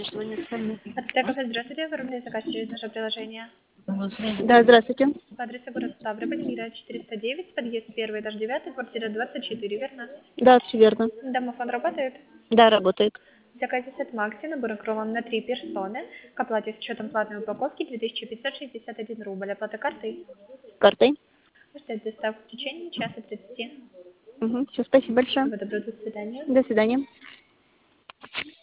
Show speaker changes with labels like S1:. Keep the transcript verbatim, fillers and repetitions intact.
S1: обслуживание спальни.
S2: Аптека, здравствуйте, оформляю заказ через наше приложение.
S1: Да, здравствуйте.
S2: По адресу город Ставрополь, Мира четыреста девять, подъезд первый, этаж девятый, квартира двадцать четыре, верно?
S1: Да, все верно.
S2: Домофон работает?
S1: Да, работает.
S2: Заказ от Макси, набор кровом на три персоны. К оплате с учетом платной упаковки две тысячи пятьсот шестьдесят один рубль. Оплата картой.
S1: Картой.
S2: Ждать доставку в течение часа тридцати.
S1: Угу. Все, спасибо большое.
S2: Всего доброго, до свидания.
S1: До свидания.